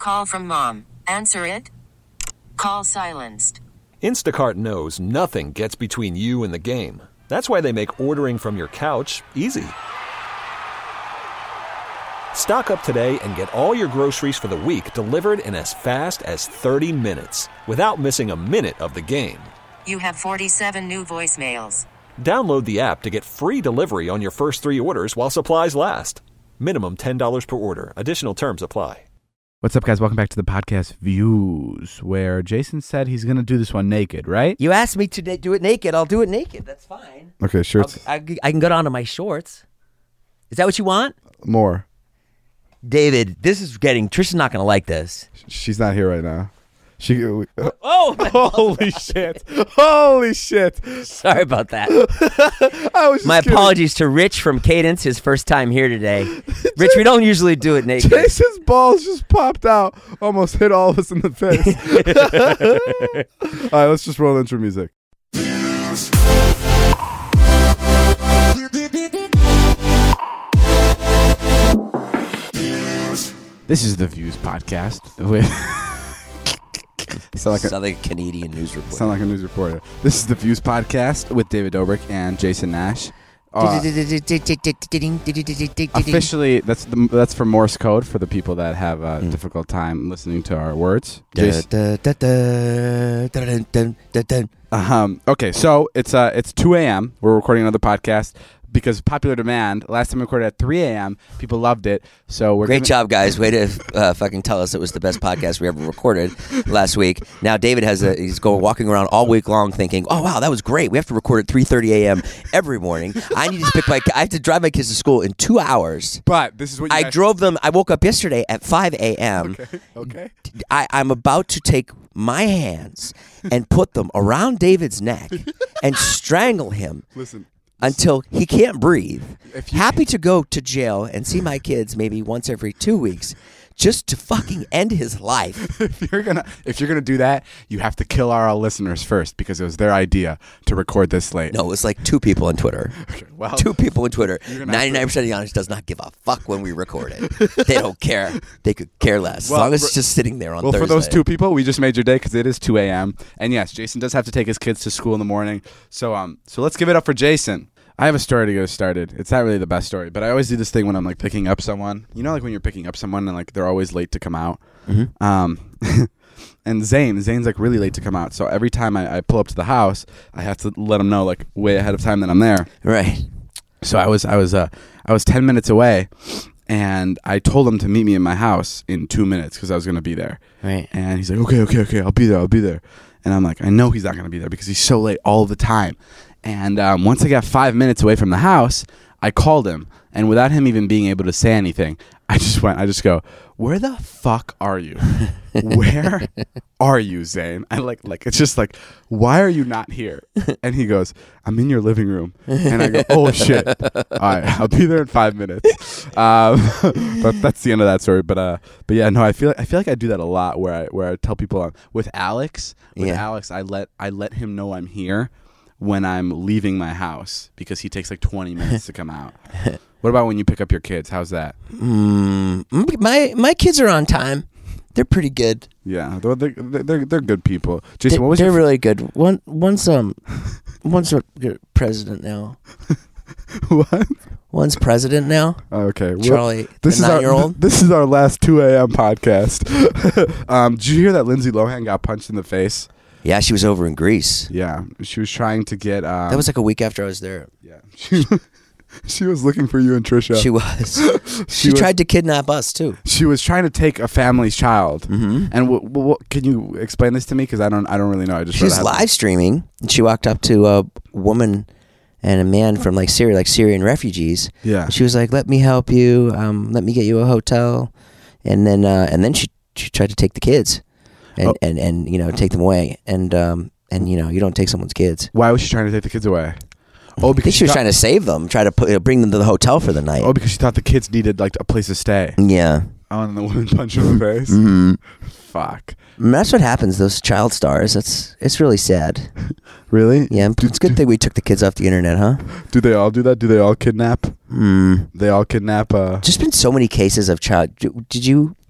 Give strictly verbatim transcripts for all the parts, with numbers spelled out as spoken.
Call from mom. Answer it. Call silenced. Instacart knows nothing gets between you and the game. That's why they make ordering from your couch easy. Stock up today and get all your groceries for the week delivered in as fast as thirty minutes without missing a minute of the game. You have forty-seven new voicemails. Download the app to get free delivery on your first three orders while supplies last. Minimum ten dollars per order. Additional terms apply. What's up, guys? Welcome back to the podcast Views, where Jason said he's going to do this one naked, right? You asked me to na- do it naked. I'll do it naked. That's fine. Okay, shirts. I, I can go down to my shorts. Is that what you want? More. David, this is getting... Tristan's not going to like this. She's not here right now. She. Oh! Holy shit. Holy shit. Sorry about that. I was just My kidding. apologies to Rich from Cadence, his first time here today. Rich, we don't usually do it naked. Jason's balls just popped out. Almost hit all of us in the face. All right, let's just roll intro music. This is the Views podcast with... sound like a, Sound like a Canadian news reporter. sound like a news reporter. This is the Views podcast with David Dobrik and Jason Nash. Uh, officially, that's the, that's for Morse code for the people that have a Mm. difficult time listening to our words. Da, Jason, da, da, da, da, da, da, da, da. um, okay, so it's uh it's two a.m. We're recording another podcast because of popular demand. Last time we recorded at three a.m. People loved it, so we're Great giving- job, guys. Way to uh, fucking tell us it was the best podcast we ever recorded last week. Now, David has a, he's going walking around all week long thinking, oh, wow, that was great. We have to record at three thirty a.m. every morning. I need to pick my, I have to drive my kids to school in two hours. But this is what you I guys- drove them, I woke up yesterday at five a.m. Okay, okay. I, I'm about to take my hands and put them around David's neck and strangle him. Listen. Until he can't breathe. If you- Happy to go to jail and see my kids maybe once every two weeks just to fucking end his life. If you're gonna if you're gonna do that, you have to kill our listeners first because it was their idea to record this late. No, it was like two people on Twitter. Okay, well, Two people on Twitter. You're gonna have to- ninety-nine percent of the audience does not give a fuck when we record it. They don't care. They could care less. Well, as long as for- it's just sitting there on Well, Thursday. for those two people, we just made your day because it is two a.m. And yes, Jason does have to take his kids to school in the morning. So um, so let's give it up for Jason. I have a story to get us started. It's not really the best story, but I always do this thing when I'm like picking up someone. You know, like when you're picking up someone and like they're always late to come out. Mm-hmm. Um, and Zane, Zane's like really late to come out. So every time I, I pull up to the house, I have to let him know like way ahead of time that I'm there. Right. So I was I was uh I was ten minutes away, and I told him to meet me in my house in two minutes because I was gonna be there. Right. And he's like, okay, okay, okay, I'll be there, I'll be there. And I'm like, I know he's not gonna be there because he's so late all the time. And um, once I got five minutes away from the house, I called him, and without him even being able to say anything, I just went, I just go, where the fuck are you? Where are you, Zane? I like, like, it's just like, why are you not here? And he goes, I'm in your living room. And I go, oh shit. All right, I'll be there in five minutes. Um, but that's the end of that story. But uh, but yeah, no, I feel, I feel like I do that a lot where I, where I tell people um, with Alex, with Yeah. Alex, I let, I let him know I'm here when I'm leaving my house because he takes like twenty minutes to come out. What about when you pick up your kids? How's that? Mm, my my kids are on time. They're pretty good. Yeah, they're they're they're, they're good people. Jason, They- what was they're your really good. One one's um one's a good president now. what? One's president now. Oh, okay, well, Charlie, this the is our nine-year-old. this is our last two a.m. podcast. um, did you hear that Lindsay Lohan got punched in the face? Yeah, she was over in Greece. Yeah, she was trying to get. Um, That was like a week after I was there. yeah. She, she was looking for you and Trisha. She was. she was- tried to kidnap us too. She was trying to take a family's child. Mm-hmm. And w- w- w- can you explain this to me? Because I don't, I don't really know. I just She read was the headline. live streaming, and she walked up to a woman and a man from like Syria, like Syrian refugees. Yeah. She was like, "Let me help you. Um, let me get you a hotel," and then uh, and then she she tried to take the kids, and Oh. and, and you know take them away, and um and you know you don't take someone's kids. Why was she trying to take the kids away? Oh, I because think she was thought, trying to save them, try to put, uh, bring them to the hotel for the night. Oh, because she thought the kids needed like a place to stay. Yeah. Oh, and the woman punched her in the face. Mm-hmm. Fuck. And that's what happens. Those child stars. That's it's really sad. Really? Yeah, it's a good thing we took the kids off the internet, huh? Do they all do that? Do they all kidnap? Hmm. They all kidnap. Uh, Just been so many cases of child. Did you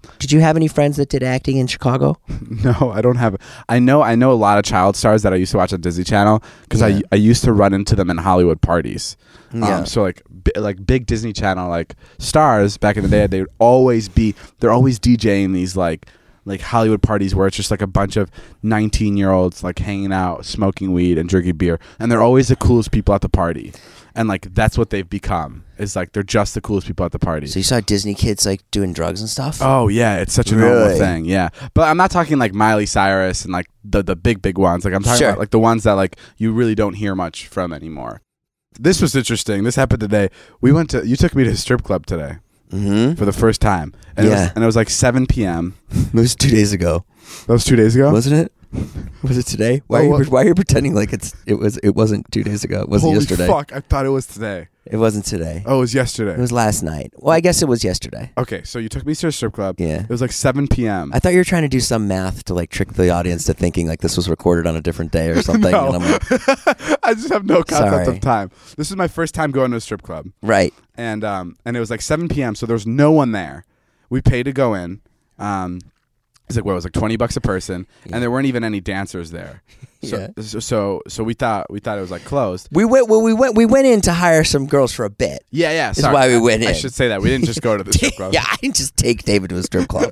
Did you have any friends that did acting in Chicago? No, I don't have. I know I know a lot of child stars that I used to watch on Disney Channel because Yeah. I I used to run into them in Hollywood parties. Yeah. Um, so like bi- like big Disney Channel like stars back in the day, they would always be they're always DJing these like like Hollywood parties where it's just like a bunch of nineteen year olds like hanging out, smoking weed and drinking beer, and they're always the coolest people at the party. And like that's what they've become. Is like they're just the coolest people at the party. So you saw Disney kids like doing drugs and stuff? Oh yeah, it's such a normal Really? thing. Yeah, but I'm not talking like Miley Cyrus and like the the big big ones. Like I'm talking Sure. about like the ones that like you really don't hear much from anymore. This was interesting. This happened today. We went to. You took me to a strip club today Mm-hmm. for the first time, and it Yeah. was, and it was like seven p.m. It was two days ago, That was two days ago. wasn't it? Was it today? Why Oh, are you what- why are you pretending like it's it was it wasn't two days ago? It wasn't Holy yesterday. fuck! I thought it was today. It wasn't today. Oh, it was yesterday. It was last night. Well, I guess it was yesterday. Okay, so you took me to a strip club. Yeah. It was like seven p.m. I thought you were trying to do some math to like trick the audience to thinking like this was recorded on a different day or something. No. And I'm like, I just have no concept Sorry. of time. This is my first time going to a strip club. right. and um and it was like seven p.m. so there was no one there. We paid to go in. Um, it's like what it was like twenty bucks a person, Yeah. and there weren't even any dancers there. So, Yeah. so so so we thought we thought it was like closed. We went. Well, we went. We went in to hire some girls for a bit. Yeah, yeah. Is Sorry. why we I- went I in. should say that we didn't just go to the strip club. Yeah, I didn't just take David to a strip club.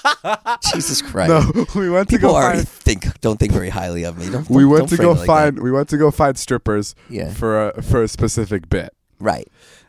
Jesus Christ. No, we went to People go already find. think don't think very highly of me. Don't, We don't- went don't to frame go it like find. that. We went to go find strippers. Yeah. For a for a specific bit. Right.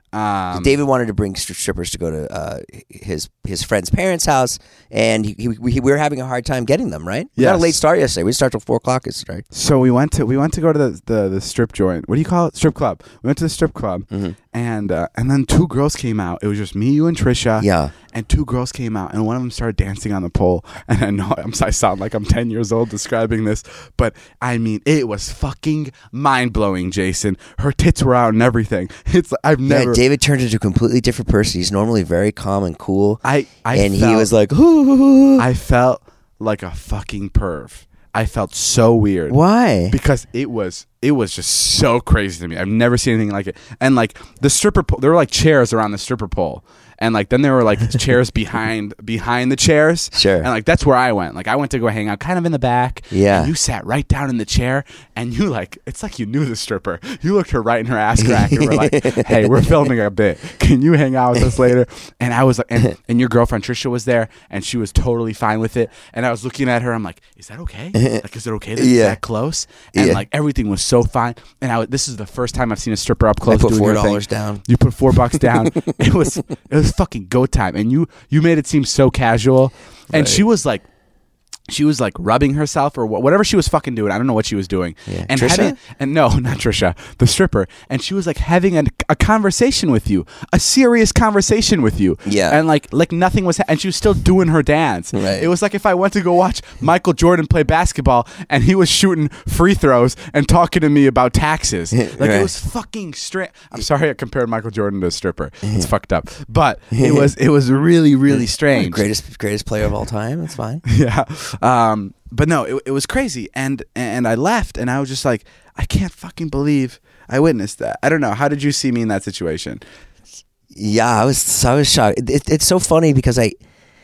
Um, David wanted to bring stri- strippers to go to uh, his his friend's parents' house, and he, he, we, we were having a hard time getting them. Right? We got a Yes. late start yesterday. We start till four o'clock yesterday. So we went to we went to go to the, the, the strip joint. What do you call it? Strip club. We went to the strip club, Mhm. and uh, and then two girls came out. It was just me, you, and Trisha. Yeah. And two girls came out, and one of them started dancing on the pole. And I know I'm, I sound like I'm ten years old describing this, but I mean it was fucking mind blowing, Jason. Her tits were out and everything. It's I've Yeah, never. David turned into a completely different person. He's normally very calm and cool, I I and felt, he was like, "Ooh." I felt like a fucking perv. I felt so weird. "Why?" Because it was it was just so crazy to me. I've never seen anything like it. And like the stripper pole, there were like chairs around the stripper pole. And like then there were like chairs behind behind the chairs. Sure. And like that's where I went. Like I went to go hang out kind of in the back. Yeah. And you sat right down in the chair and you like it's like you knew the stripper. You looked her right in her ass crack and were like, "Hey, we're filming a bit. Can you hang out with us later?" And I was like and, and your girlfriend Trisha was there and she was totally fine with it. And I was looking at her, I'm like, "Is that okay? Like is it okay that it's Yeah. that close?" And Yeah. like everything was so fine. And I this is the first time I've seen a stripper up close. I put doing four her thing. dollars down. You put four bucks down. It was it was fucking go time, and you you made it seem so casual. And Right. she was like, she was like rubbing herself or wha- whatever she was fucking doing. I don't know what she was doing. Yeah. And Trisha? having, and no, not Trisha, the stripper. And she was like having a, a conversation with you, a serious conversation with you. Yeah. And like like nothing was, ha- and she was still doing her dance. Right. It was like if I went to go watch Michael Jordan play basketball and he was shooting free throws and talking to me about taxes. Like Right. it was fucking straight. I'm sorry I compared Michael Jordan to a stripper. It's fucked up. But it was it was really really strange. Greatest greatest player of all time. That's fine. Yeah. Um, but no, it, it was crazy. And and I left and I was just like, I can't fucking believe I witnessed that. I don't know. How did you see me in that situation? Yeah, I was I was shocked. It, it, it's so funny because I,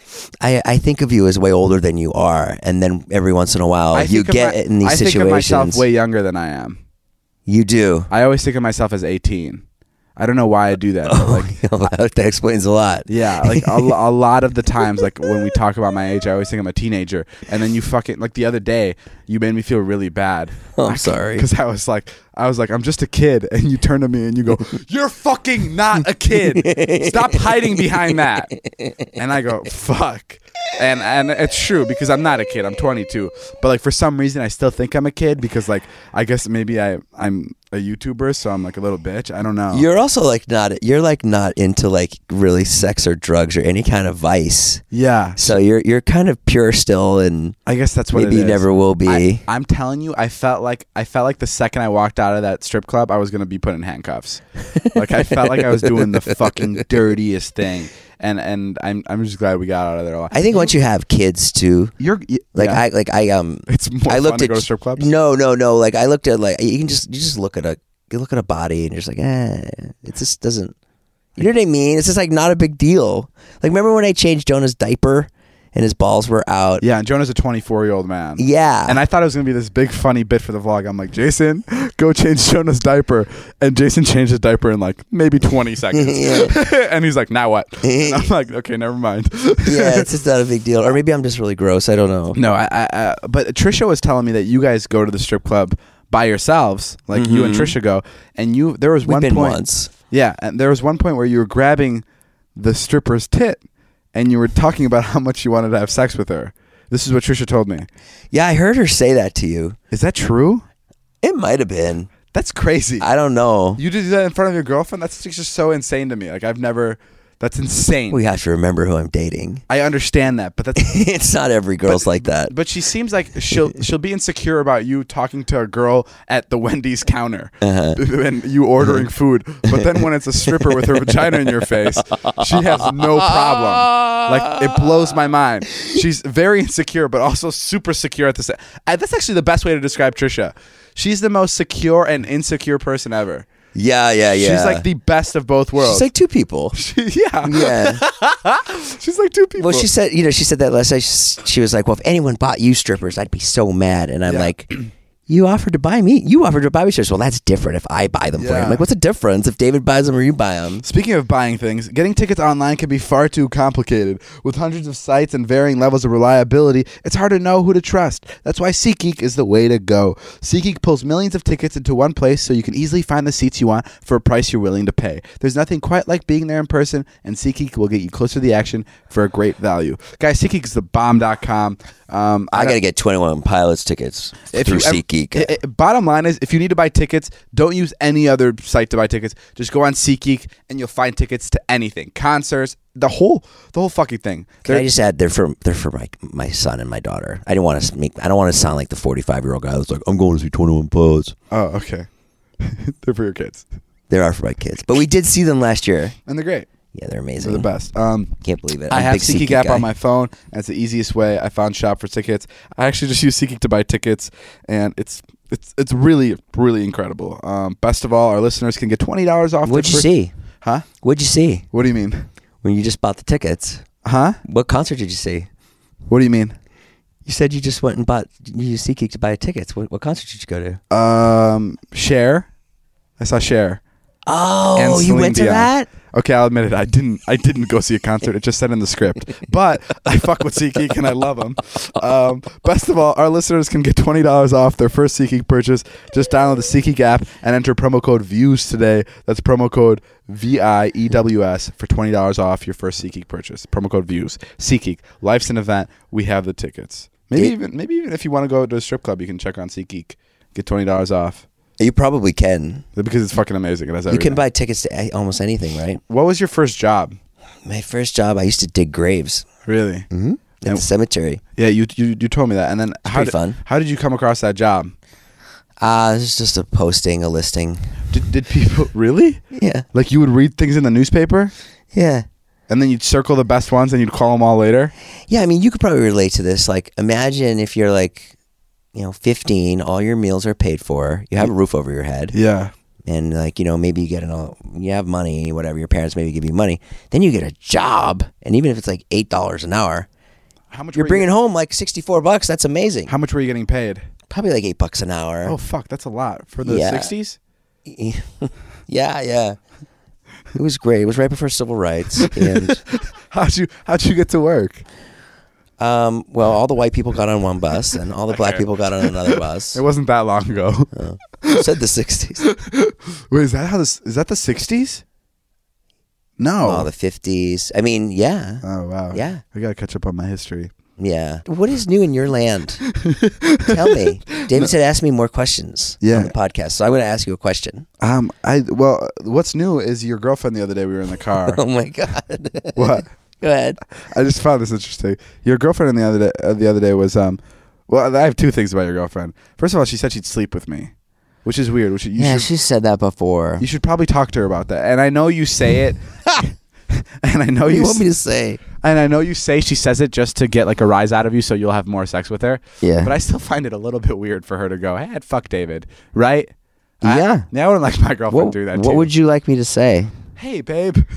I I think of you as way older than you are, and then every once in a while I you think of get my- in these I situations. think of myself way younger than I am. You do. I always think of myself as eighteen. I don't know why I do that. but, like, that explains a lot. yeah, like a, a lot of the times, like when we talk about my age, I always think I'm a teenager. And then you fucking like the other day, you made me feel really bad. Oh, I'm sorry. Because I was like, I was like, I'm just a kid, and you turn to me and you go, "You're fucking not a kid. Stop hiding behind that." And I go, "Fuck." And and it's true because I'm not a kid. I'm twenty-two. But like for some reason, I still think I'm a kid because like I guess maybe I I'm a YouTuber, so I'm like a little bitch. I don't know. You're also like not. You're like not into like really sex or drugs or any kind of vice. yeah. So you're you're kind of pure still, and I guess that's what maybe it you is. never will be. I, I'm telling you, I felt like I felt like the second I walked out of that strip club, I was gonna be put in handcuffs. Like I felt like I was doing the fucking dirtiest thing, and and I'm I'm just glad we got out of there alive. I think once you have kids too, You're y- like yeah. I like I um It's more I fun looked to at go to strip clubs. No, no, no. Like I looked at like you can just you just look at a you look at a body and you're just like, eh, it just doesn't. You know what I mean? It's just like not a big deal. Like remember when I changed Jonah's diaper and his balls were out. Yeah, and Jonah's a twenty-four-year-old man. Yeah. And I thought it was going to be this big, funny bit for the vlog. I'm like, Jason, go change Jonah's diaper. And Jason changed his diaper in like maybe twenty seconds. And he's like, now what? And I'm like, okay, never mind. Yeah, it's just not a big deal. Or maybe I'm just really gross. I don't know. No, I, I, I but Trisha was telling me that you guys go to the strip club by yourselves, like mm-hmm. you and Trisha go, and you there was We've one been point once. Yeah, and there was one point where you were grabbing the stripper's tit and you were talking about how much you wanted to have sex with her. This is what Trisha told me. Yeah, I heard her say that to you. Is that true? It might have been. That's crazy. I don't know. You did that in front of your girlfriend? That's just so insane to me. Like I've never That's insane. We have to remember who I'm dating. I understand that, but that's it's not every girl's but, like that. But she seems like she'll she'll be insecure about you talking to a girl at the Wendy's counter uh-huh. and you ordering food. But then when it's a stripper with her vagina in your face, she has no problem. Like it blows my mind. She's very insecure, but also super secure at the same. That's actually the best way to describe Trisha. She's the most secure and insecure person ever. Yeah, yeah, yeah. She's like the best of both worlds. She's like two people. She, yeah. Yeah. She's like two people. Well, she said, you know, she said that last night. She was like, well, if anyone bought you strippers, I'd be so mad. And I'm yeah. like, you offered to buy me. You offered to buy me strippers. Well, that's different if I buy them yeah. for you. I'm like, what's the difference if David buys them or you buy them? Speaking of buying things, getting tickets online can be far too complicated. With hundreds of sites and varying levels of reliability, it's hard to know who to trust. That's why SeatGeek is the way to go. SeatGeek pulls millions of tickets into one place so you can easily find the seats you want for a price you're willing to pay. There's nothing quite like being there in person, and SeatGeek will get you closer to the action for a great value. Guys, SeatGeek is the bomb dot com. Um, I, I got to get twenty-one Pilots tickets through you, SeatGeek. It, it, bottom line is, if you need to buy tickets, don't use any other site to buy tickets. Just go on SeatGeek and you'll find tickets to anything, concerts, the whole, the whole fucking thing. Can they're, I just add, they're for they're for my my son and my daughter. I didn't want to make. I don't want to sound like the forty-five year old guy who's like, I'm going to see twenty-one Pilots. Oh, okay. They're for your kids. They are for my kids, but we did see them last year, and they're great. Yeah, they're amazing. They're the best. Um, Can't believe it. I'm I have SeatGeek app guy. on my phone, and it's the easiest way I found shop for tickets. I actually just use SeatGeek to buy tickets, and it's it's it's really, really incredible. Um, best of all, our listeners can get twenty dollars off. What'd you first- see? Huh? What'd you see? What do you mean? When you just bought the tickets. Huh? What concert did you see? What do you mean? You said you just went and bought, you used SeatGeek to buy tickets. What, what concert did you go to? Um, Cher. I saw Cher. Oh, you went to Dion. that? Okay, I'll admit it. I didn't. I didn't go see a concert. It just said in the script. But I fuck with SeatGeek and I love them. Um, best of all, our listeners can get twenty dollars off their first SeatGeek purchase. Just download the SeatGeek app and enter promo code VIEWS today. That's promo code V I E W S for twenty dollars off your first SeatGeek purchase. Promo code VIEWS. SeatGeek. Life's an event. We have the tickets. Maybe it, even maybe even if you want to go to a strip club, you can check on SeatGeek. Get twenty dollars off. You probably can. Because it's fucking amazing. It has everything. You can buy tickets to almost anything, right? What was your first job? My first job, I used to dig graves. Really? Mm-hmm. At the cemetery. Yeah, you you you told me that. And then it's how pretty did, fun. How did you come across that job? Uh, it was just a posting, a listing. Did, did people... Really? Yeah. Like you would read things in the newspaper? Yeah. And then you'd circle the best ones and you'd call them all later? Yeah, I mean, you could probably relate to this. Like, imagine if you're like... you know, fifteen, all your meals are paid for. You have a roof over your head. Yeah. And like, you know, maybe you get an, you have money, whatever, your parents maybe give you money. Then you get a job. And even if it's like eight dollars an hour, how much you're bringing you home like sixty-four bucks. That's amazing. How much were you getting paid? Probably like eight bucks an hour. Oh, fuck. That's a lot. For the yeah. sixties? yeah, yeah. It was great. It was right before civil rights. And how'd you, how'd you get to work? Um, well, all the white people got on one bus, and all the black people got on another bus. It wasn't that long ago. Oh. You said the sixties. Wait, is that how this? Is that the sixties? No. Oh, the fifties. I mean, yeah. Oh wow. Yeah. I gotta catch up on my history. Yeah. What is new in your land? Tell me. David no. said ask me more questions yeah. on the podcast, so I'm going to ask you a question. Um, I well, what's new is your girlfriend the other day. We were in the car. Oh my god. What? Go ahead. I just found this interesting. Your girlfriend the other day, uh, the other day was um. Well, I have two things about your girlfriend. First of all, she said she'd sleep with me, which is weird. Which you yeah, should, she said that before. You should probably talk to her about that. And I know you say it. and I know what do you, you want s- me to say. And I know you say she says it just to get like a rise out of you, so you'll have more sex with her. Yeah. But I still find it a little bit weird for her to go, "Hey, I'd fuck David," right? Yeah. I, yeah, I wouldn't like my girlfriend what, do that. What too. would you like me to say? Hey, babe.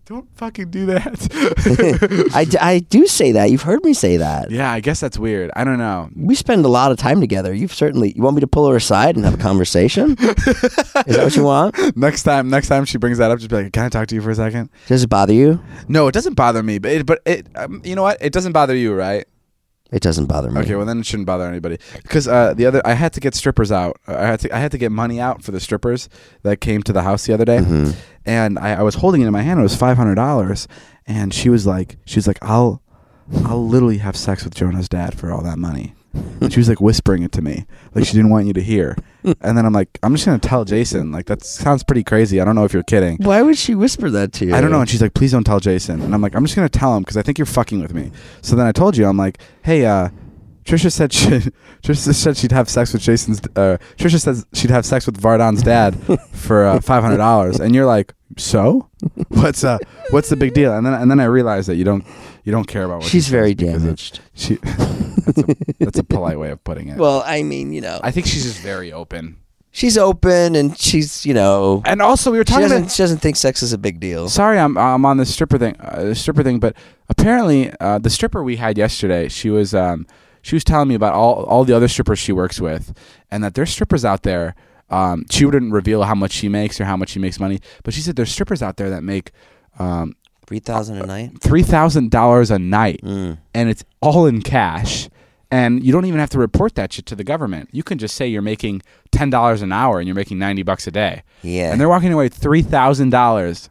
Don't fucking do that. I, d- I do say that. You've heard me say that. Yeah, I guess that's weird. I don't know. We spend a lot of time together. You've certainly. You want me to pull her aside and have a conversation? Is that what you want? Next time, next time she brings that up, just be like, "Can I talk to you for a second?" Does it bother you? No, it doesn't bother me. But it, but it, um, you know what? It doesn't bother you, right? It doesn't bother me. Okay, well then it shouldn't bother anybody. Because uh, the other, I had to get strippers out. I had to, I had to get money out for the strippers that came to the house the other day, Mm-hmm. and I, I was holding it in my hand. It was five hundred dollars, and she was like, she was like, I'll, I'll literally have sex with Jonah's dad for all that money. And she was like whispering it to me, like she didn't want you to hear. And then I'm like, I'm just gonna tell Jason. Like that sounds pretty crazy. I don't know if you're kidding. Why would she whisper that to you? I don't know. And she's like, please don't tell Jason. And I'm like, I'm just gonna tell him because I think you're fucking with me. So then I told you, I'm like, hey, uh, Trisha said she, Trisha said she'd have sex with Jason's. Uh, Trisha says she'd have sex with Vardon's dad for uh, five hundred dollars, and you're like, so? What's uh, what's the big deal? And then and then I realized that you don't you don't care about what She's she very says because of- damaged. She, that's, a, that's a polite way of putting it. Well, I mean, you know, I think she's just very open. she's open and she's, you know, And also, we were she talking doesn't, about. she doesn't think sex is a big deal. Sorry, I'm I'm on the stripper thing, uh, the stripper thing, but apparently uh, the stripper we had yesterday, she was um she was telling me about all all the other strippers she works with, and that there's strippers out there. Um, she wouldn't reveal how much she makes or how much she makes money, but she said there's strippers out there that make um three thousand a night? three thousand dollars a night, Mm. and it's all in cash. And you don't even have to report that shit to the government. You can just say you're making ten dollars an hour and you're making ninety bucks a day. Yeah. And they're walking away with three thousand dollars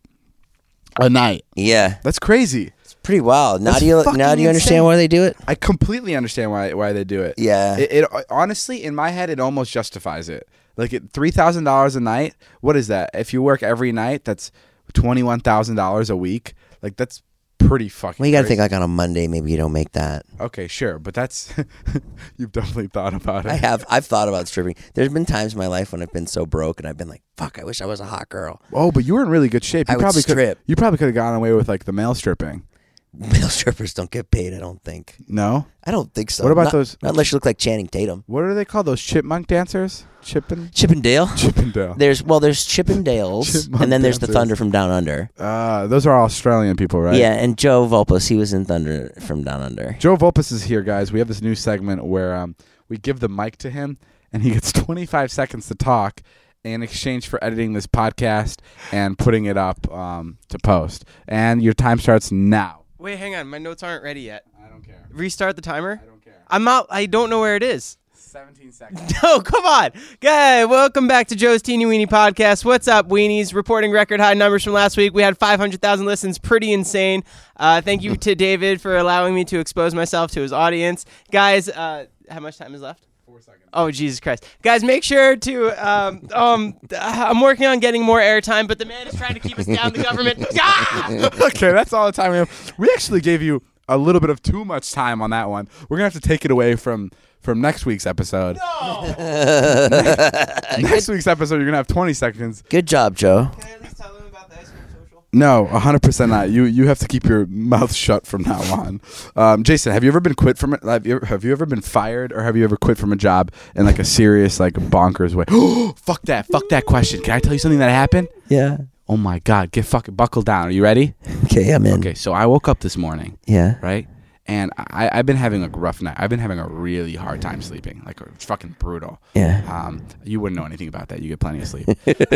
a night. Yeah. That's crazy. It's pretty wild. Now That's do you fucking now do you understand insane. why they do it? I completely understand why why they do it. Yeah. It, it honestly, in my head, it almost justifies it. Like it, three thousand dollars a night. What is that? If you work every night, that's twenty one thousand dollars a week. Like that's pretty fucking. Well, you got to crazy. think like on a Monday, maybe you don't make that. Okay, sure, but that's you've definitely thought about it. I have. I've thought about stripping. There's been times in my life when I've been so broke and I've been like, "Fuck, I wish I was a hot girl." Oh, but you were in really good shape. You I would probably strip. Could, you probably could have gotten away with like the male stripping. Male strippers don't get paid. I don't think. No. I don't think so. What about Not- those- Not unless you look like Channing Tatum. What are they called? Those chipmunk dancers? Chippin? Chippendale. Chippendale. There's well, there's Chippendales, Chipmunk and then there's the dancers. Thunder from Down Under. Uh, those are Australian people, right? Yeah, and Joe Vulpes, he was in Thunder from Down Under. Joe Vulpes is here, guys. We have this new segment where um, we give the mic to him, and he gets twenty-five seconds to talk in exchange for editing this podcast and putting it up um, to post. And your time starts now. Wait, hang on. My notes aren't ready yet. I don't care. Restart the timer. I don't care. I'm not. I don't know where it is. seventeen seconds. No, come on. Guy, welcome back to Joe's Teeny Weenie Podcast. What's up, Weenies? Reporting record high numbers from last week. We had five hundred thousand listens. Pretty insane. Uh, thank you to David for allowing me to expose myself to his audience. Guys, uh, how much time is left? Four seconds. Oh, Jesus Christ. Guys, make sure to, um, um, I'm working on getting more airtime, but the man is trying to keep us down, the government. Ah! Okay, that's all the time we have. We actually gave you a little bit of too much time on that one. We're going to have to take it away from, from next week's episode. No! Next week's episode, you're going to have twenty seconds. Good job, Joe. Can I at least tell them about the ice cream social? No, one hundred percent not. You you have to keep your mouth shut from now on. Um, Jason, have you ever been quit from it? Have you, have you ever been fired or have you ever quit from a job in like a serious, like bonkers way? Fuck that. Fuck that question. Can I tell you something that happened? Yeah. Oh my God. Get fucking buckled down. Are you ready? Okay, I'm in. Okay, so I woke up this morning, Yeah. right? And I, I've been having a rough night. I've been having a really hard time sleeping. Like, it's fucking brutal. Yeah. Um, you wouldn't know anything about that. You get plenty of sleep.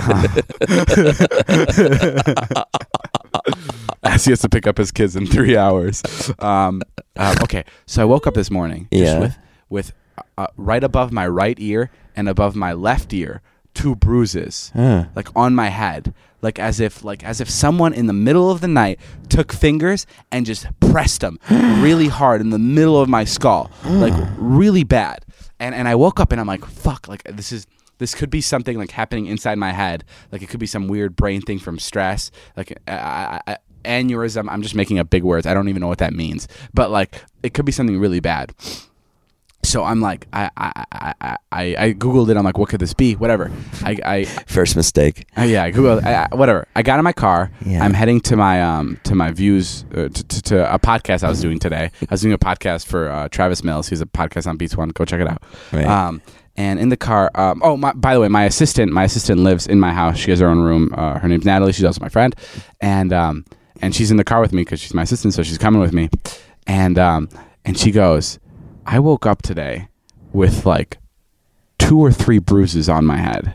As he has to pick up his kids in three hours. Um, uh, okay, so I woke up this morning just Yeah. with, with uh, right above my right ear and above my left ear, two bruises, Huh. like on my head, like as if like as if someone in the middle of the night took fingers and just pressed them really hard in the middle of my skull, like really bad. And and I woke up and I'm like, fuck, like this is. This could be something like happening inside my head. Like it could be some weird brain thing from stress. Like I, I, I, aneurysm. I'm just making up big words. I don't even know what that means. But like it could be something really bad. So I'm like, I I, I, I, I Googled it. I'm like, what could this be? Whatever. I, I First mistake. uh, yeah, I Googled I, I, whatever. I got in my car. Yeah. I'm heading to my um to my views uh, to, to to a podcast I was doing today. I was doing a podcast for uh, Travis Mills. He's a podcast on Beats One. Go check it out. Right. Um, and in the car, um, oh, my, by the way, my assistant, my assistant lives in my house. She has her own room. Uh, her name's Natalie. She's also my friend. And um, and she's in the car with me because she's my assistant, so she's coming with me. And um, and she goes, I woke up today with like two or three bruises on my head.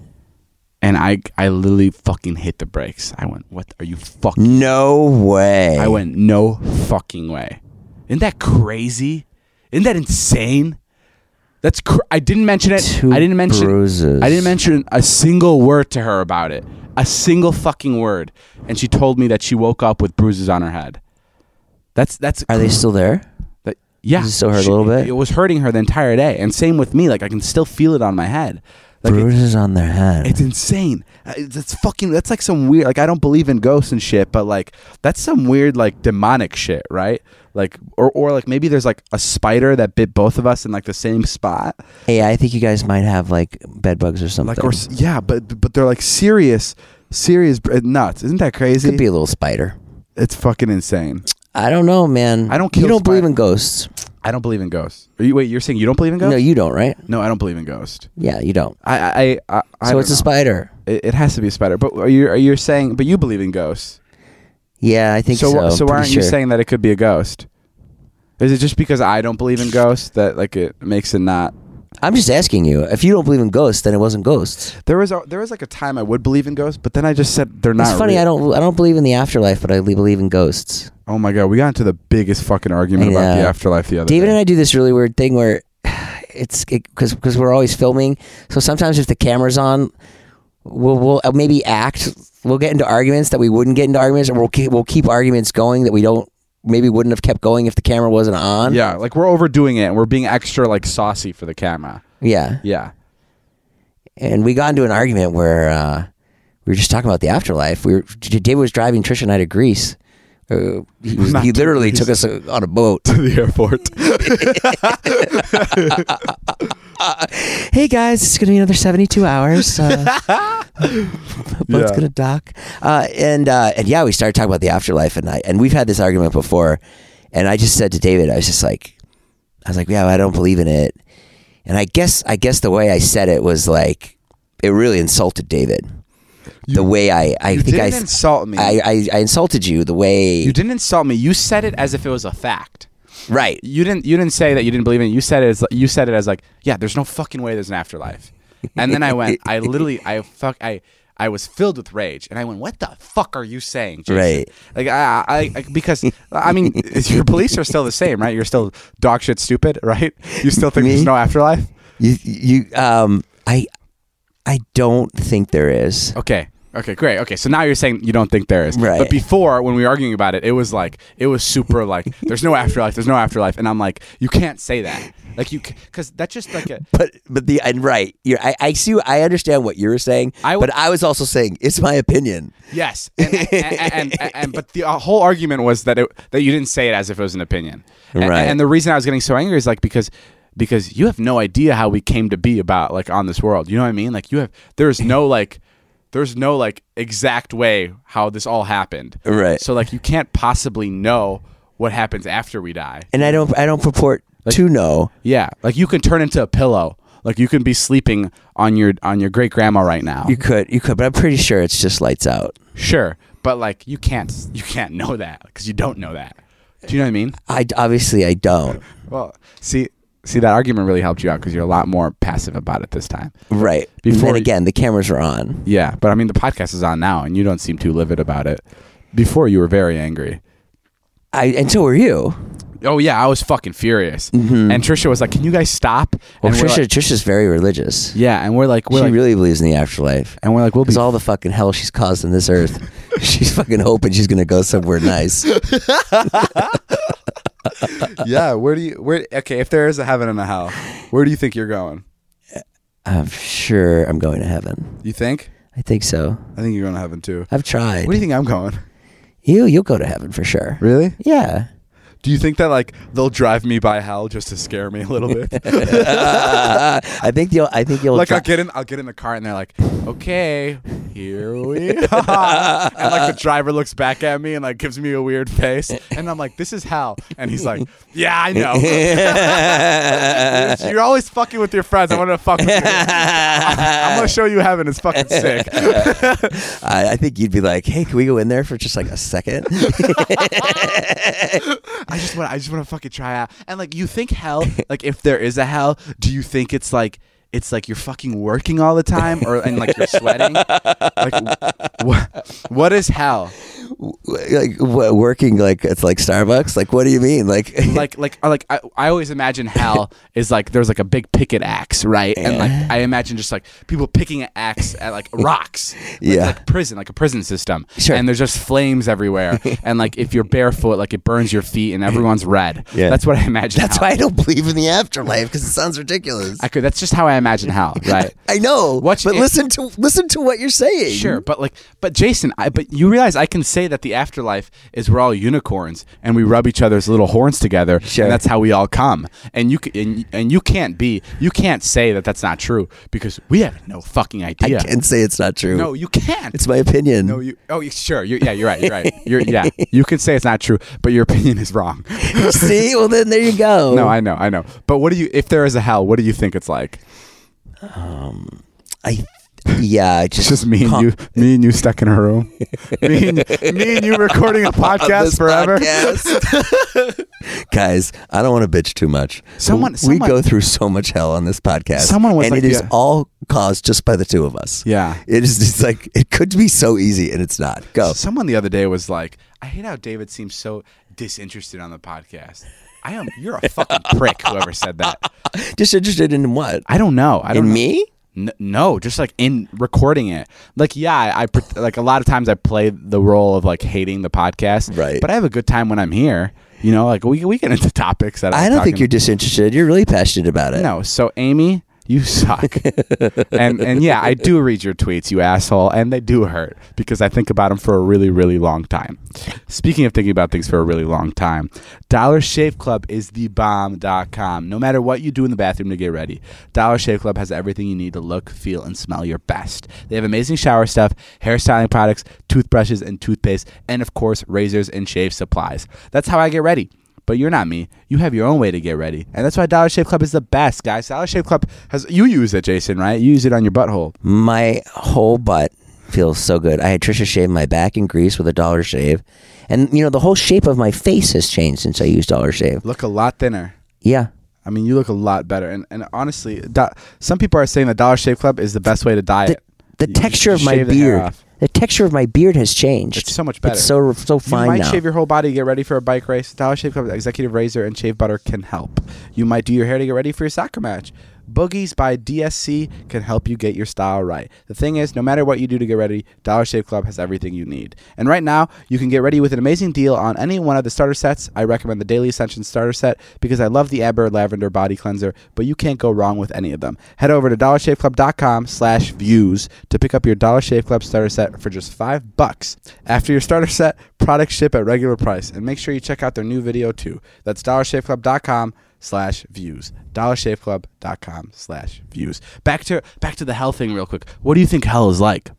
And I I literally fucking hit the brakes. I went, what are you fucking... No way. I went, no fucking way. Isn't that crazy? Isn't that insane? That's cr- I didn't mention it. Two I didn't mention bruises. I didn't mention a single word to her about it. A single fucking word. And she told me that she woke up with bruises on her head. That's that's Are they still there? that, yeah. Does it still hurt a She- little bit? It was hurting her the entire day. And same with me. Like I can still feel it on my head. Like it- Bruises on their head. it's insane. Uh, It's, it's fucking. That's like some weird. Like I don't believe in ghosts and shit, but like that's some weird like demonic shit, right? Like or or like maybe there's like a spider that bit both of us in like the same spot. Hey, I think you guys might have like bed bugs or something. Like or s- yeah, but but they're like serious, serious br- nuts. Isn't that crazy? Could be a little spider. It's fucking insane. I don't know, man. I don't You kill don't believe spider- in ghosts. I don't believe in ghosts. Are you, wait, you're saying you don't believe in ghosts? No, you don't, right? No, I don't believe in ghosts. Yeah, you don't. I I I. I, I So don't it's a know. spider. It, it has to be a spider. But are you are you saying? But you believe in ghosts? Yeah, I think so. so. So I'm why pretty aren't you sure. saying that it could be a ghost? Is it just because I don't believe in ghosts that like it makes it not? I'm just asking you. If you don't believe in ghosts, then it wasn't ghosts. There was a, there was like a time I would believe in ghosts, but then I just said they're not. It's funny. real. I don't. I don't believe in the afterlife, but I believe in ghosts. Oh my god, we got into the biggest fucking argument I about the know. afterlife the other David day. and I do this really weird thing where it's because because we're always filming. So sometimes if the camera's on, we'll we'll maybe act. We'll get into arguments that we wouldn't get into arguments, or we'll keep, we'll keep arguments going that we don't maybe wouldn't have kept going if the camera wasn't on. Yeah, like we're overdoing it and we're being extra like saucy for the camera. Yeah. Yeah. And we got into an argument where uh, we were just talking about the afterlife. We were David was driving Trisha and I to Greece. Uh, he was, Not he to literally Greece. took us uh, on a boat. To the airport. Hey guys, it's gonna be another seventy-two hours. Uh, boat's Yeah. gonna dock. Uh, and uh, and yeah, we started talking about the afterlife, and I and we've had this argument before. And I just said to David, I was just like, I was like, yeah, I don't believe in it. And I guess I guess the way I said it was like it really insulted David. the way I I You think I didn't insult me. I, I I insulted you the way You didn't insult me. You said it as if it was a fact. right. You didn't. You didn't say that you didn't believe in it. You said it as you said it as like, yeah, there's no fucking way there's an afterlife. And then I went. I literally. I fuck. I. I was filled with rage, and I went, "What the fuck are you saying, Jason?" Right. Like I, I, I because I mean, your beliefs are still the same, right? You're still dog shit stupid, right? You still think Me? there's no afterlife? You you um I I don't think there is. Okay. Okay, great. Okay, so now you're saying you don't think there is. Right. But before, when we were arguing about it, it was like, it was super like, there's no afterlife, there's no afterlife. And I'm like, you can't say that. Like, you, because that's just like a. But but the and right, you're, I I see. I understand what you were saying. I w- but I was also saying it's my opinion. Yes. And, and, and, and, and, but the uh, whole argument was that it, that you didn't say it as if it was an opinion. And, Right. and the reason I was getting so angry is like, because. Because you have no idea how we came to be about like on this world. You know what I mean? Like you have, there's no like, there's no like exact way how this all happened. Right. So like you can't possibly know what happens after we die. And I don't I don't purport to know. Yeah, like you can turn into a pillow. Like you can be sleeping on your on your great grandma right now. You could you could, but I'm pretty sure it's just lights out. Sure, but like you can't you can't know that because you don't know that. Do you know what I mean? I obviously I don't. Well, see. See, that argument really helped you out because you're a lot more passive about it this time. Right. Before and then you- again, the cameras are on. Yeah, but I mean, the podcast is on now, and you don't seem too livid about it. Before, you were very angry. I and so were you. Oh yeah, I was fucking furious. And Trisha was like, "Can you guys stop?" Well, and we're Trisha like, Trisha's very religious. yeah, and we're like, we're She like, really believes in the afterlife. and we're like, we'll be Because all the fucking hell she's caused on this earth, she's fucking hoping she's gonna go somewhere nice. yeah. Where do you? Where? Okay, if there is a heaven and a hell, where do you think you're going? I'm sure I'm going to heaven. You think? I think so. I think you're going to heaven too. I've tried. Where do you think I'm going? You you'll go to heaven for sure. Really? Yeah. Do you think that like they'll drive me by hell just to scare me a little bit? uh, I think you'll. I think you'll. Like dri- I'll get in, I'll get in the car and they're like, "Okay, here we are." And like the driver looks back at me and like gives me a weird face, and I'm like, "This is hell." And he's like, "Yeah, I know." You're always fucking with your friends. I want to fuck with you. I'm gonna show you heaven. It's fucking sick. I, I think you'd be like, "Hey, can we go in there for just like a second?" I just want I just want to fucking try out. And like you think hell, like if there is a hell, do you think it's like it's like you're fucking working all the time or and like you're sweating? Like what what is hell? Like what, working like it's like Starbucks? Like what do you mean? Like like like like I, I always imagine hell is like there's like a big picket axe, right? And like I imagine just like people picking an axe at like rocks. Like, Yeah. like prison, like a prison system. Sure. And there's just flames everywhere. And like if you're barefoot, like it burns your feet and everyone's red. Yeah. That's what I imagine. That's hell. why I don't believe in the afterlife because it sounds ridiculous. I could that's just how I imagine hell, right? I know, Watch but it- listen to listen to what you're saying. Sure, but like, but Jason, I, but you realize I can say that the afterlife is we're all unicorns and we rub each other's little horns together, Sure. and that's how we all come. And you c- and, and you can't be, you can't say that that's not true because we have no fucking I idea. can't say it's not true. No, you can't. It's my opinion. no, you. Oh, you, sure. You, yeah, you're right. You're right. You're yeah. You can say it's not true, but your opinion is wrong. See, well then there you go. No, I know, I know. But what do you? If there is a hell, what do you think it's like? I yeah, I It's just just me and com- you, me and you stuck in a room. me, and, me and you recording a podcast This forever. podcast. Guys, I don't want to bitch too much. Someone- we someone- go through so much hell on this podcast. Someone was and like, it is yeah. all caused just by the two of us. Yeah. It is just like it could be so easy and it's not. Go. Someone the other day was like, "I hate how David seems so disinterested on the podcast." I am. You're a fucking prick. Whoever said that. Just interested in what? I don't know. I don't In know. me? N- no, just like in recording it. Like, yeah, I, I pret- like a lot of times I play the role of like hating the podcast. Right. But I have a good time when I'm here. You know, like we we get into topics that I'm I don't think talking- you're disinterested. You're really passionate about it. No, so Amy, you suck. and and yeah, I do read your tweets, you asshole, and they do hurt because I think about them for a really, really long time. Speaking of thinking about things for a really long time, Dollar Shave Club is the bomb dot com. No matter what you do in the bathroom to get ready, Dollar Shave Club has everything you need to look, feel, and smell your best. They have amazing shower stuff, hairstyling products, toothbrushes and toothpaste, and of course, razors and shave supplies. That's how I get ready. But you're not me. You have your own way to get ready. And that's why Dollar Shave Club is the best, guys. Dollar Shave Club has, you use it, Jason, right? You use it on your butthole. My whole butt feels so good. I had Trisha shave my back in Greece with a Dollar Shave. And, you know, the whole shape of my face has changed since I used Dollar Shave. Look a lot thinner. Yeah. I mean, you look a lot better. And, and honestly, do, some people are saying that Dollar Shave Club is the best way to diet. The You texture of just my shave the hair beard. off. The texture of my beard has changed. It's so much better. It's so so You fine might now. shave your whole body to get ready for a bike race. Dollar Shave Club Executive Razor and Shave Butter can help. You might do your hair to get ready for your soccer match. Boogies by D S C can help you get your style right. The thing is, no matter what you do to get ready, Dollar Shave Club has everything you need. And right now, you can get ready with an amazing deal on any one of the starter sets. I recommend the Daily Ascension starter set because I love the Amber Lavender Body Cleanser, but you can't go wrong with any of them. Head over to dollar shave club dot com slash views to pick up your Dollar Shave Club starter set for just five bucks. After your starter set, products ship at regular price. And make sure you check out their new video too. That's dollar shave club dot com slash views. dollar shave club dot com slash views. Back to back to the hell thing real quick. What do you think hell is like?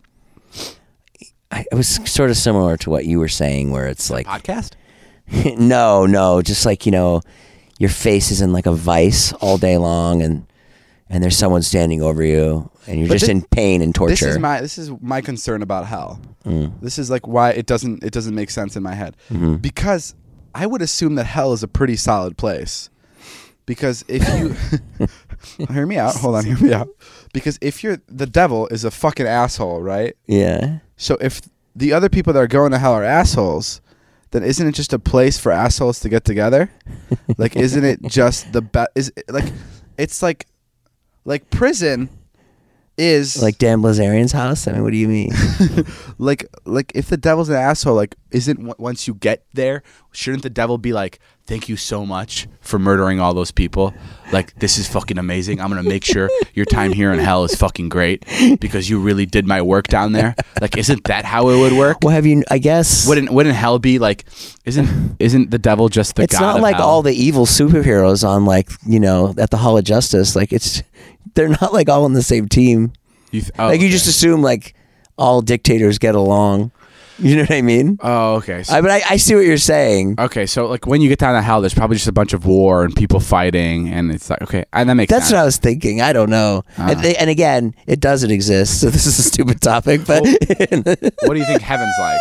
I, it was sort of similar to what you were saying where it's like... Podcast? no, no. Just like, you know, your face is in like a vice all day long and and there's someone standing over you and you're But just thi- in pain and torture. This is my this is my concern about hell. Mm. This is like why it doesn't it doesn't make sense in my head. Mm-hmm. Because I would assume that hell is a pretty solid place. Because if you hear me out, hold on, hear me out. Because if you're the devil is a fucking asshole, right? Yeah. So if the other people that are going to hell are assholes, then isn't it just a place for assholes to get together? Like, isn't it just the best? Is it, like, it's like, like prison is Like Dan Blazarian's house? I mean, what do you mean? like, like if the devil's an asshole, like, isn't w- once you get there, shouldn't the devil be like thank you so much for murdering all those people. Like, this is fucking amazing. I'm going to make sure your time here in hell is fucking great because you really did my work down there. Like, isn't that how it would work? Well, have you, I guess. Wouldn't wouldn't hell be like, isn't isn't the devil just the it's god not of like hell? all the evil superheroes on, like, you know, at the Hall of Justice. Like, it's, they're not like all on the same team. You th- oh, like, you okay. just assume, like, all dictators get along. You know what I mean? Oh, okay. So, I, but I, I see what you're saying. okay, so like when you get down to hell, there's probably just a bunch of war and people fighting, and it's like, okay, and that makes That's sense. what I was thinking. I don't know. Ah. And, they, and again, it doesn't exist. So this is a stupid topic, but What do you think heaven's like?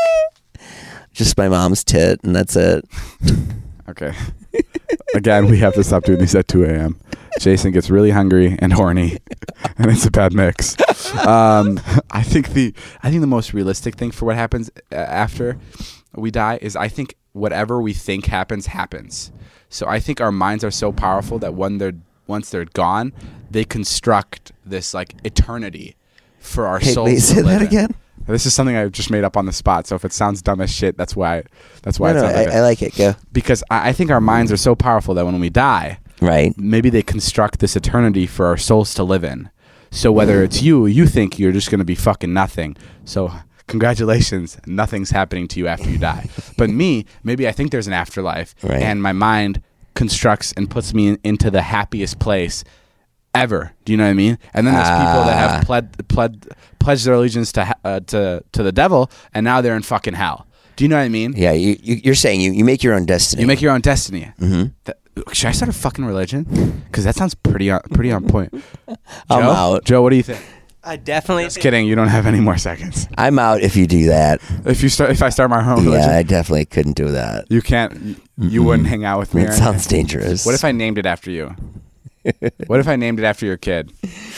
just my mom's tit, and that's it. Okay. Again, we have to stop doing these at two a.m. Jason gets really hungry and horny, and it's a bad mix. Um, I think the I think the most realistic thing for what happens uh, after we die is I think whatever we think happens happens. So I think our minds are so powerful that when they're once they're gone, they construct this like eternity for our Hey, souls. wait, to say live that in. again? This is something I just made up on the spot. So if it sounds dumb as shit, that's why. That's why No, it no, sounds I, like it. I like it. Go. Because I, I think our minds are so powerful that when we die, Right. maybe they construct this eternity for our souls to live in. So whether it's you, you think you're just going to be fucking nothing. So congratulations, nothing's happening to you after you die. But me, maybe I think there's an afterlife, Right. and my mind constructs and puts me in, into the happiest place ever. Do you know what I mean? And then there's people that Ah. have pled, pled, pledged their allegiance to, ha- uh, to to the devil, and now they're in fucking hell. Do you know what I mean? Yeah, you, you, you're saying you, you make your own destiny. You make your own destiny. Mhm. That- should I start a fucking religion? Because that sounds pretty on, pretty on point. I'm Joe? out. Joe, what do you think? I definitely. Just kidding. You don't have any more seconds. I'm out if you do that. If you start, if I start my own religion, Yeah, I definitely couldn't do that. you can't. You, you wouldn't hang out with me. It or sounds anything? dangerous. What if I named it after you? What if I named it after your kid?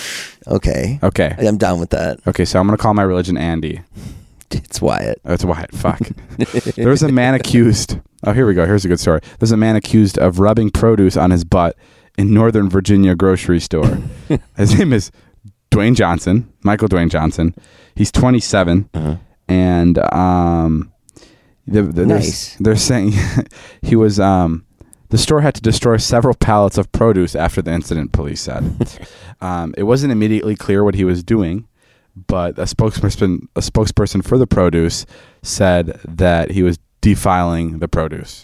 Okay. Okay. I'm down with that. Okay. So I'm gonna call my religion Andy. It's Wyatt. Oh, it's Wyatt. Fuck. There was a man accused. Oh, here we go. Here's a good story. There's a man accused of rubbing produce on his butt in Northern Virginia grocery store. His name is Dwayne Johnson, Michael Dwayne Johnson. He's twenty-seven, Uh-huh. and um, the, the, Nice. They're, they're saying he was. Um, the store had to destroy several pallets of produce after the incident. Police said um, it wasn't immediately clear what he was doing, but a spokesperson, a spokesperson for the produce, said that he was defiling the produce.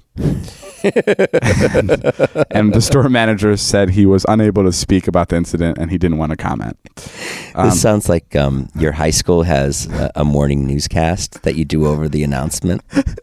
and, and the store manager said he was unable to speak about the incident and he didn't want to comment. Um, This sounds like um, your high school has a, a morning newscast that you do over the announcement.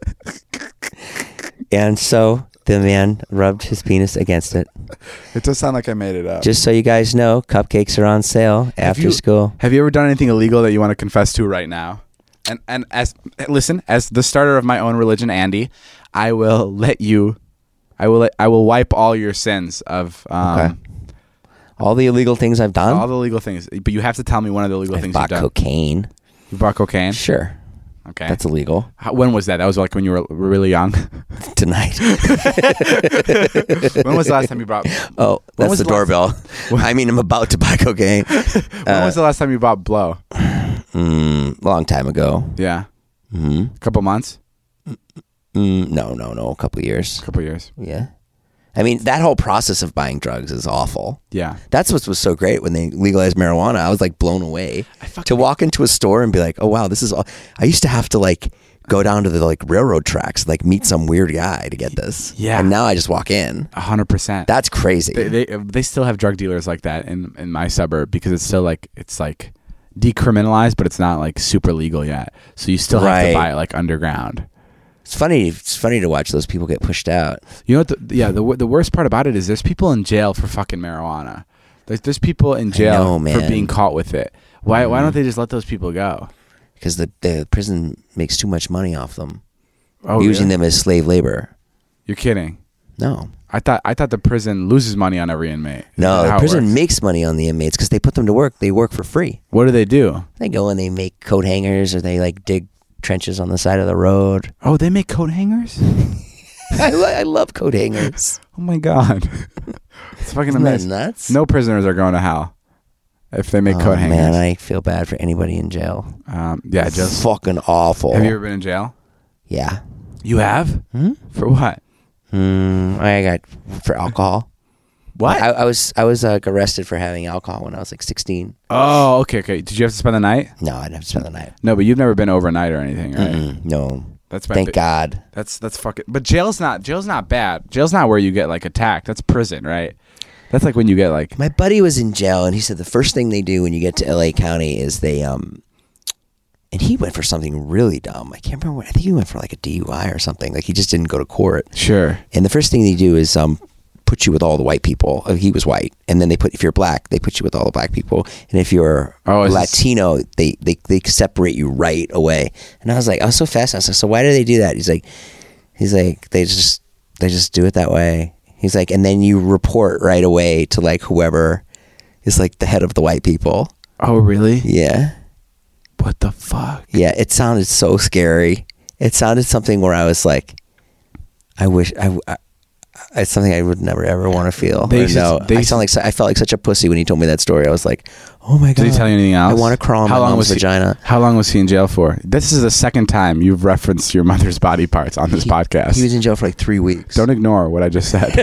And so the man rubbed his penis against it. it does sound like I made it up. Just so you guys know, cupcakes are on sale after you- school. Have you ever done anything illegal that you want to confess to right now? And and as listen, as the starter of my own religion, Andy, I will let you. I will. Let, I will wipe all your sins of um, Okay. All the illegal things I've done. all the legal things. But you have to tell me one of the illegal I've things bought you've done. cocaine. You bought cocaine. Sure. Okay. That's illegal. How, when was that? That was like when you were really young. Tonight. When was the last time you bought? Oh, When that's was the the last- doorbell. I mean, I'm about to buy cocaine. When was the last time you bought blow? Mm, long time ago. Yeah, hmm a couple months, Mm, no, no, no. A couple of years. a couple years. Yeah. I mean, that whole process of buying drugs is awful. Yeah. That's what was so great when they legalized marijuana. I was like blown away fucking- to walk into a store and be like, "Oh wow, this is all." I used to have to like go down to the like railroad tracks, like meet some weird guy to get this. Yeah. And now I just walk in. A hundred percent. That's crazy. They, they they still have drug dealers like that in in my suburb because it's still like it's like decriminalized, but it's not like super legal yet. So you still have Right. to buy it like underground. It's funny. It's funny to watch those people get pushed out. You know what? The, yeah, the w- the worst part about it is there's people in jail for fucking marijuana. There's there's people in jail know, for man. being caught with it. Why why don't they just let those people go? Because the, the prison makes too much money off them, Oh, using really? them as slave labor. You're kidding. No, I thought I thought the prison loses money on every inmate. Is no, that the how it prison works? makes money on the inmates because they put them to work. They work for free. What do they do? They go and they make coat hangers, or they like dig trenches on the side of the road. Oh, they make coat hangers. I, lo- I love coat hangers. Oh my god, it's fucking Isn't that amazing. nuts? No prisoners are going to hell if they make Oh, coat hangers. man, I feel bad for anybody in jail. um, yeah, It's just fucking awful. have you ever been in jail? Yeah. You have? Hmm? For what? Mm, I got for alcohol. What? I, I was I was uh, arrested for having alcohol when I was like sixteen. Oh, okay, okay. Did you have to spend the night? No, I didn't have to spend the night. No, but you've never been overnight or anything, right? Mm-mm, no. That's my Thank bi- God. That's that's fucking. But jail's not jail's not bad. Jail's not where you get like attacked. That's prison, right? That's like when you get like. My buddy was in jail, and he said the first thing they do when you get to L A County is they um. And he went for something really dumb. I can't remember what. I think he went for like a D U I or something. Like he just didn't go to court. Sure. And the first thing they do is um. put you with all the white people. Uh, He was white, and then they put if you're black, they put you with all the black people, and if you're Oh, is this- Latino, they, they they separate you right away. And I was like, I was so fascinated. I was like, so why do they do that? He's like, he's like, they just they just do it that way. He's like, and then you report right away to like whoever is like the head of the white people. Oh, really? Yeah, What the fuck? yeah. It sounded so scary. It sounded something where I was like, I wish I. I it's something I would never ever want to feel. They Or used to- no, they I used sound like su- I felt like such a pussy when he told me that story. I was like, "Oh my god!" Did he tell you anything else? I want to crawl in How my long mom's was he- vagina. How long was he in jail for? This is the second time you've referenced your mother's body parts on this He- podcast. He was in jail for like three weeks. Don't ignore what I just said.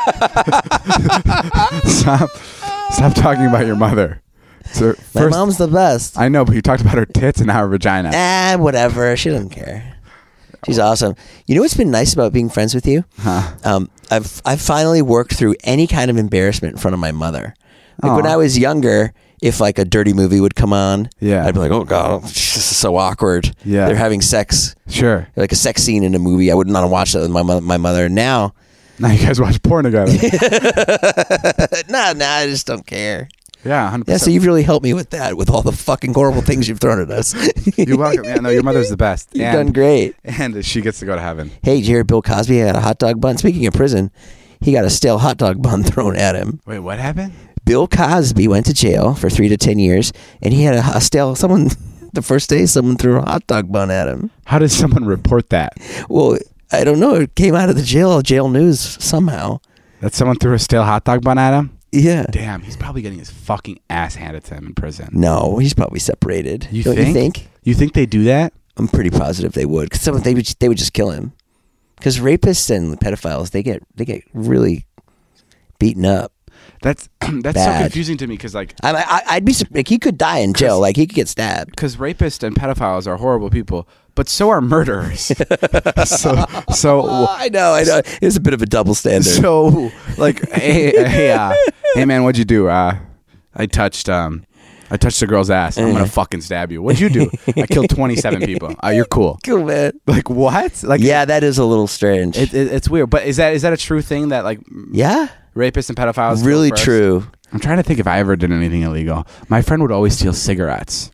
stop, stop talking about your mother. So my first, mom's the best. I know, but you talked about her tits and now her vagina. Ah, whatever. She doesn't care. She's awesome. You know what's been nice about being friends with you? Huh. Um, I've I've finally worked through any kind of embarrassment in front of my mother. Like when Aw. I was younger, if like a dirty movie would come on, Yeah. I'd be like, "Oh god, this is so awkward." Yeah. They're having sex, Sure. like a sex scene in a movie. I wouldn't want to watch that with my mo- my mother. Now, Now you guys watch porn together. nah, nah, I just don't care. Yeah, one hundred Yeah, percent. so you've really helped me with that, with all the fucking horrible things you've thrown at us. You're welcome. Yeah, no, your mother's the best. You've and, done great. And she gets to go to heaven. Hey, did you hear Bill Cosby got a hot dog bun? Speaking of prison, he got a stale hot dog bun thrown at him. Wait, what happened? Bill Cosby went to jail for three to ten years, and he had a, a stale. Someone the first day, someone threw a hot dog bun at him. How did someone report that? Well, I don't know. It came out of the jail, jail news somehow. That someone threw a stale hot dog bun at him? Yeah. Damn, he's probably getting his fucking ass handed to him in prison. No, he's probably separated. You don't think? you think? You think they do that? I'm pretty positive they would, because they would they would just kill him. Because rapists and pedophiles, they get they get really beaten up. That's that's Bad. so confusing to me because like I, I I'd be sur- like he could die in jail, like he could get stabbed. because rapists and pedophiles are horrible people, but so are murderers. so so Oh, I know, I know. It's a bit of a double standard. so like hey hey uh, hey man, what'd you do? Uh, I touched um. I touched a girl's ass. I'm gonna fucking stab you. What'd you do? I killed twenty-seven people. Uh, you're cool. Cool, man. Like what? Like Yeah, that is a little strange. it, it, it's weird. But is that is that a true thing that like yeah, rapists and pedophiles? kill really first? true. I'm trying to think if I ever did anything illegal. My friend would always steal cigarettes.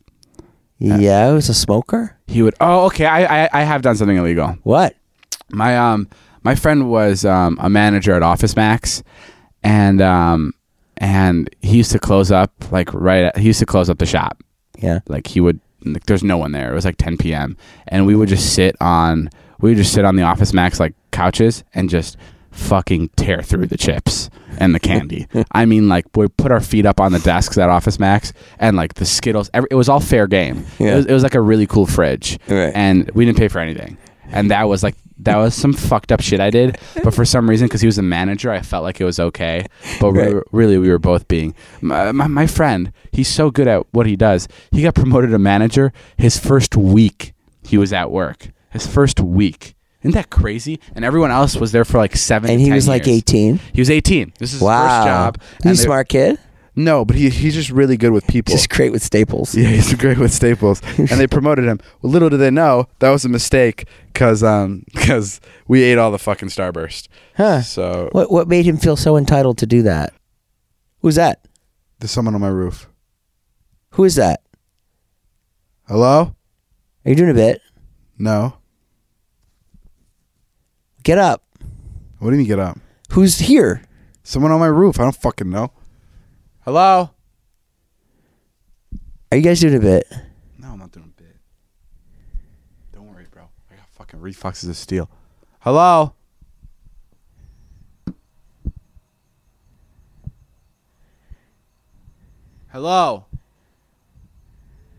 Yeah, I was a smoker. He would. Oh, okay. I I, I have done something illegal. What? My um my friend was um a manager at Office Max, and um and he used to close up like right. At, he used to close up the shop. Yeah. Like he would. Like, there's no one there. It was like ten p.m. and we would just sit on. We would just sit on the Office Max like couches and just fucking tear through the chips and the candy. I mean, like we put our feet up on the desks at Office Max and like the Skittles. Every, it was all fair game. Yeah. It, was, it was like a really cool fridge, Right. and we didn't pay for anything. And that was like that was some fucked up shit I did. But for some reason, because he was a manager, I felt like it was okay. But we Right. were, really, we were both being my, my my friend. He's so good at what he does. He got promoted to manager his first week. He was at work. His first week. Isn't that crazy? And everyone else was there for like seven. And to he ten was like years. eighteen. He was eighteen. This is Wow. his first job. He's a And they- smart kid. No, but he he's just really good with people. Just great with staples. Yeah, he's great with staples, and they promoted him. Well, little did they know that was a mistake, cause um, cause we ate all the fucking Starburst. Huh. So What what made him feel so entitled to do that? Who's that? there's someone on my roof. Who is that? Hello? Are you doing a bit? No. Get up. What do you mean get up? Who's here? Someone on my roof. I don't fucking know. Hello? Are you guys doing a bit? No, I'm not doing a bit. Don't worry, bro. I got fucking reflexes of steel. Hello? Hello?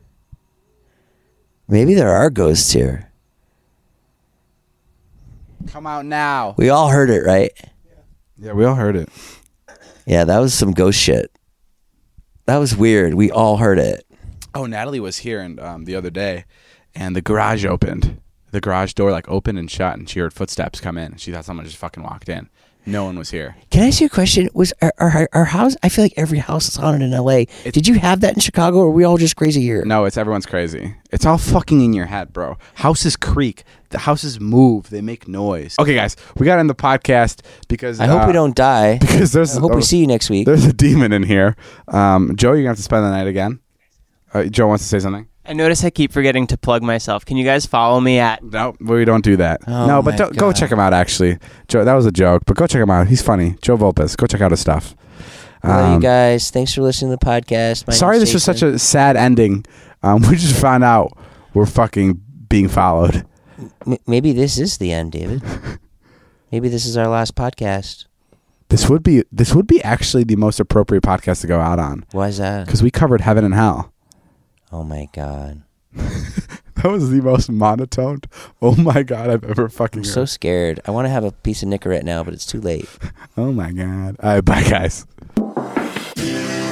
Maybe there are ghosts here. Come out now. We all heard it, right? Yeah, we all heard it. Yeah, that was some ghost shit. That was weird. We all heard it. Oh, Natalie was here and um, the other day, and the garage opened. The garage door like opened and shut, and she heard footsteps come in. She thought someone just fucking walked in. No one was here. Can I ask you a question? Was our, our, our house? I feel like every house is haunted in L A. It- Did you have that in Chicago, or are we all just crazy here? No, it's everyone's crazy. It's all fucking in your head, bro. Houses creak. The houses move. They make noise. Okay, guys, we got in the podcast because I hope uh, we don't die. Because there's I hope oh, we see you next week. There's a demon in here. Um, Joe, you're gonna have to spend the night again. Uh, Joe wants to say something. I notice I keep forgetting to plug myself. Can you guys follow me at? No, we don't do that. Oh no, my but don't, go God. check him out. Actually, Joe, that was a joke, but go check him out. He's funny. Joe Volpes. Go check out his stuff. Love Um, you guys. Thanks for listening to the podcast. My sorry, name's this was such Jason. a sad ending. Um, we just found out we're fucking being followed. M- maybe this is the end, David. Maybe this is our last podcast. This would be this would be actually the most appropriate podcast to go out on Why is that? because we covered heaven and hell. Oh my God. That was the most monotoned. Oh my God, I've ever fucking. I'm heard. so scared. I want to have a piece of Nicorette now, but it's too late. Oh my God. All right, bye guys.